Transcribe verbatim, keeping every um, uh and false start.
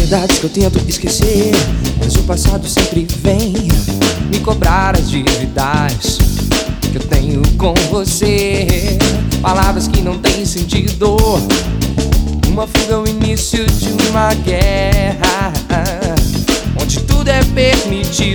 verdades que eu tento esquecer, mas o passado sempre vem me cobrar as dívidas que eu tenho com você. Palavras que não têm sentido, uma fuga, o início de uma guerra, onde tudo é permitido.